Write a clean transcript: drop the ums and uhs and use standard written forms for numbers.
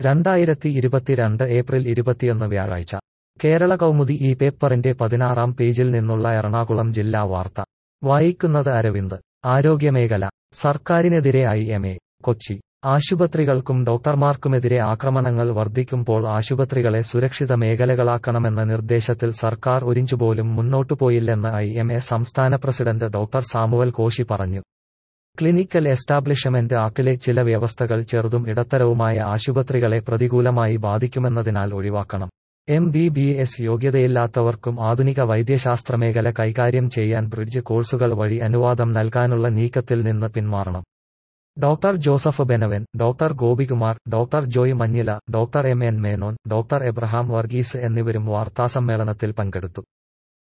2022 April 21 വ്യാഴാഴ്ച കേരള കൗമുദി ഈ പേപ്പറിന്റെ 16-ാം പേജിൽ നിന്നുള്ള എറണാകുളം ജില്ലാ വാർത്ത വായിക്കുന്നത് അരവിന്ദ്. ആരോഗ്യമേഖല സർക്കാരിനെതിരെ IMA. കൊച്ചി. ആശുപത്രികൾക്കും ഡോക്ടർമാർക്കുമെതിരെ ആക്രമണങ്ങൾ വർദ്ധിക്കുമ്പോൾ ആശുപത്രികളെ സുരക്ഷിത മേഖലകളാക്കണമെന്ന നിർദ്ദേശത്തിൽ സർക്കാർ ഒരിഞ്ചുപോലും മുന്നോട്ടുപോയില്ലെന്ന് IMA സംസ്ഥാന പ്രസിഡന്റ് ഡോക്ടർ സാമുവൽ കോശി പറഞ്ഞു. ക്ലിനിക്കൽ എസ്റ്റാബ്ലിഷ്മെന്റ് ആക്ടിലെ ചില വ്യവസ്ഥകൾ ചെറുതും ഇടത്തരവുമായ ആശുപത്രികളെ പ്രതികൂലമായി ബാധിക്കുമെന്നതിനാൽ ഒഴിവാക്കണം. MBBS യോഗ്യതയില്ലാത്തവർക്കും ആധുനിക വൈദ്യശാസ്ത്രമേഖല കൈകാര്യം ചെയ്യാൻ ബ്രിഡ്ജ് കോഴ്സുകൾ വഴി അനുവാദം നൽകാനുള്ള നീക്കത്തിൽ നിന്ന് പിന്മാറണം. Doctor Joseph Benavan, doctor Gopikumar, doctor Joy Manjila, doctor MN Menon, doctor Abraham Varghese എന്നിവരും വാർത്താസമ്മേളനത്തിൽ പങ്കെടുത്തു.